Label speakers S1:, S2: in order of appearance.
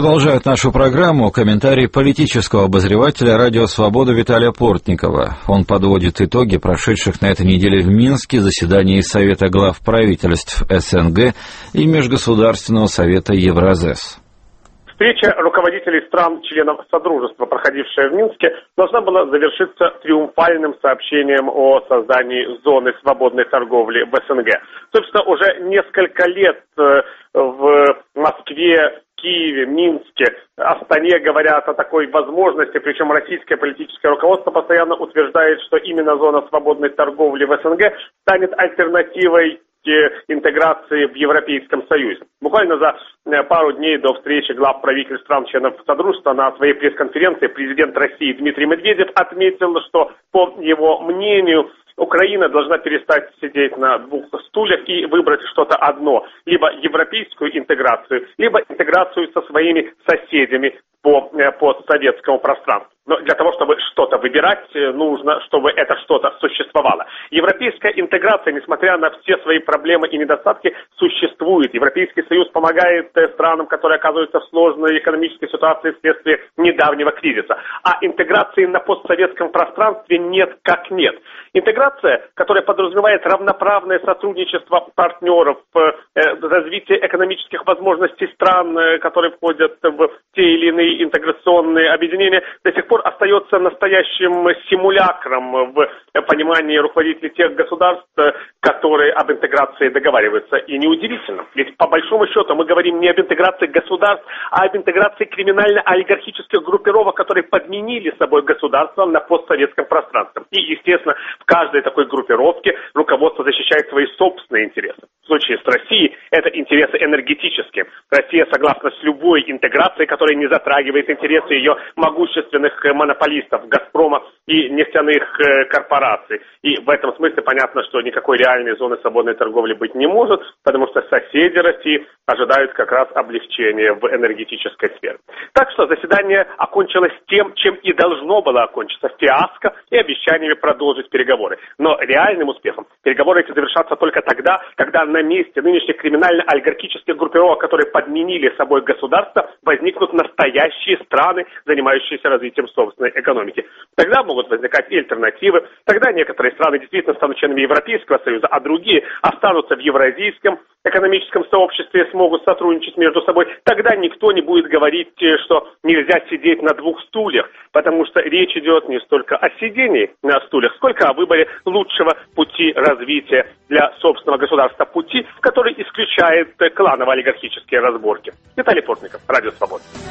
S1: Продолжает нашу программу комментарий политического обозревателя «Радио Свобода» Виталия Портникова. Он подводит итоги прошедших на этой неделе в Минске заседаний Совета глав правительств СНГ и Межгосударственного совета Евразес.
S2: Встреча руководителей стран-членов Содружества, проходившая в Минске, должна была завершиться триумфальным сообщением о создании зоны свободной торговли в СНГ. Собственно, уже несколько лет в Москве, Киеве, Минске, Астане говорят о такой возможности, причем российское политическое руководство постоянно утверждает, что именно зона свободной торговли в СНГ станет альтернативой интеграции в Европейском Союзе. Буквально за пару дней до встречи глав правительств стран-членов Содружества на своей пресс-конференции президент России Дмитрий Медведев отметил, что, по его мнению, Украина должна перестать сидеть на двух стульях и выбрать что-то одно. Либо европейскую интеграцию, либо интеграцию со своими соседями по постсоветскому пространству. Но для того, чтобы что-то выбирать, нужно, чтобы это что-то существовало. Европейская интеграция, несмотря на все свои проблемы и недостатки, существует. Европейский Союз помогает странам, которые оказываются в сложной экономической ситуации вследствие недавнего кризиса. А интеграции на постсоветском пространстве нет как нет. Интеграция, которая подразумевает равноправное сотрудничество партнеров, развитие экономических возможностей стран, которые входят в те или иные интеграционные объединения, до сих пор остается настоящим симулякром в понимании руководителей тех государств, которые об интеграции договариваются. И неудивительно, ведь по большому счету мы говорим не об интеграции государств, а об интеграции криминально-олигархических группировок, которые подменили собой государство на постсоветском пространстве. И, естественно, в каждой такой группировке руководство защищает свои собственные интересы. В случае с Россией это интересы энергетические. Россия согласна с любой интеграцией, которая не затрагивает интересы ее могущественных монополистов, «Газпрома» и нефтяных корпораций. И в этом смысле понятно, что никакой реальной зоны свободной торговли быть не может, потому что соседи России ожидают как раз облегчения в энергетической сфере. Так что заседание окончилось тем, чем и должно было окончиться – фиаско и обещаниями продолжить переговоры. Но реальным успехом переговоры эти завершатся только тогда, когда на месте нынешних криминально-олигархических группировок, которые подменили собой государство, возникнут настоящие страны, занимающиеся развитием собственной экономики. Тогда могут возникать и альтернативы, тогда некоторые страны действительно станут членами Европейского Союза, а другие останутся в Евразийском экономическом сообществе, смогут сотрудничать между собой. Тогда никто не будет говорить, что нельзя сидеть на двух стульях, потому что речь идет не столько о сидении на стульях, сколько о выборе лучшего пути развития для собственного государства, пути, который исключает кланово-олигархические разборки. Виталий Портников, Радио Свобода.